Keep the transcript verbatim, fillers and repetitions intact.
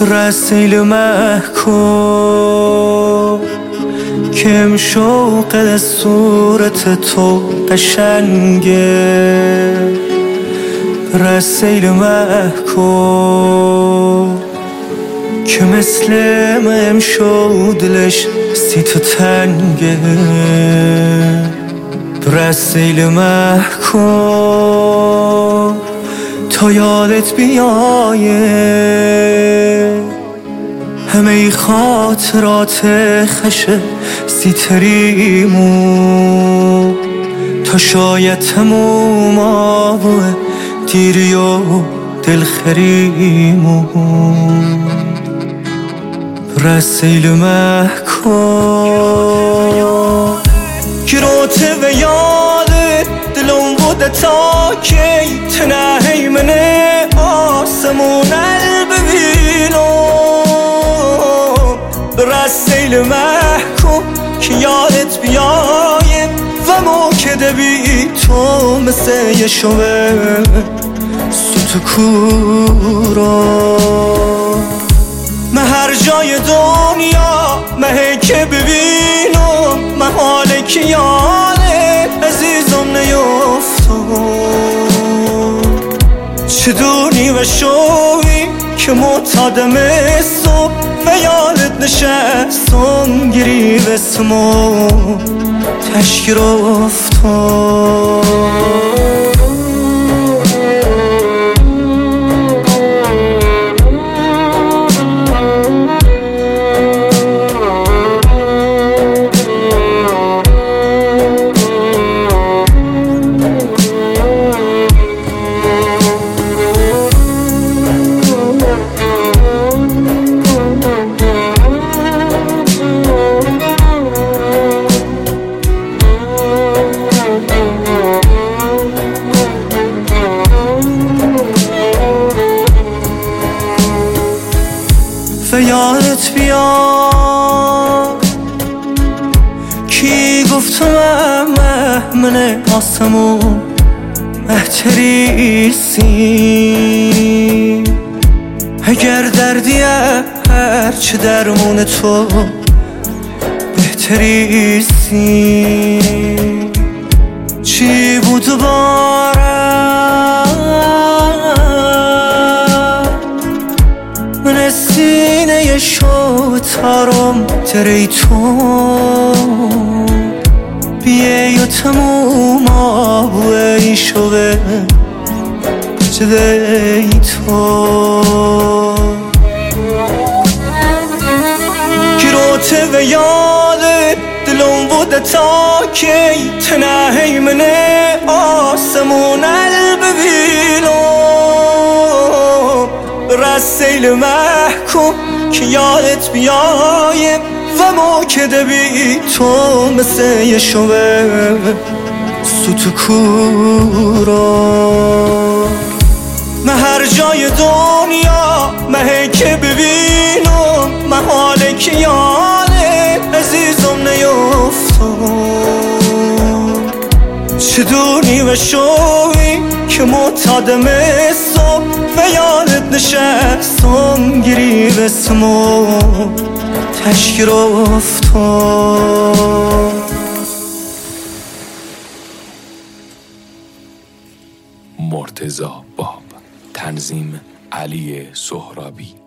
رسیل محکوم کم شوق صورت تو قشنگه، رسیل محکوم که مثل من شد دلش سی تو تنگه. رسیل محکوم تا یادت بیایه همه خاطرات خش سیتریمو، تا شاید تموم آبوه دیری و دلخریمو. رسیل محکوم گروته و یاده دلم بوده تا کی تنهی منه آسمون ببینم. رسیل محکوم که یادت بیایم و موکده بی تو مثل یه شوه سوت کورا. من هر جای دنیا مهی که ببینم من حال که یاله عزیزم نیفتم. چه دونی و شوی که معتادم صبح و یادت نشستم گیری بسمو تشکیر افتم. و یادت بیاد کی گفتم من آسمون بهتریسی. اگر دردیه هرچه درمون تو بهتریسی. چی بود من سینه شو تارم تری تو بیه و تموم آبوه ای شوه جده ای تو. گروته و یاده دلم بوده تا کی تنهی منه آسمون ببینم. رسیل محکوم که یادت بیایم و موکده بی تو مثل یه شوه سوت کورا. من هر جای دنیا مهی که ببینم من حال که یاله عزیزم نیفتم. چه دونی و شوی که معتادم صبح و یادت نشستم گیری بسمو تشکیر افتم. مرتضی باب، تنظیم علی سهرابی.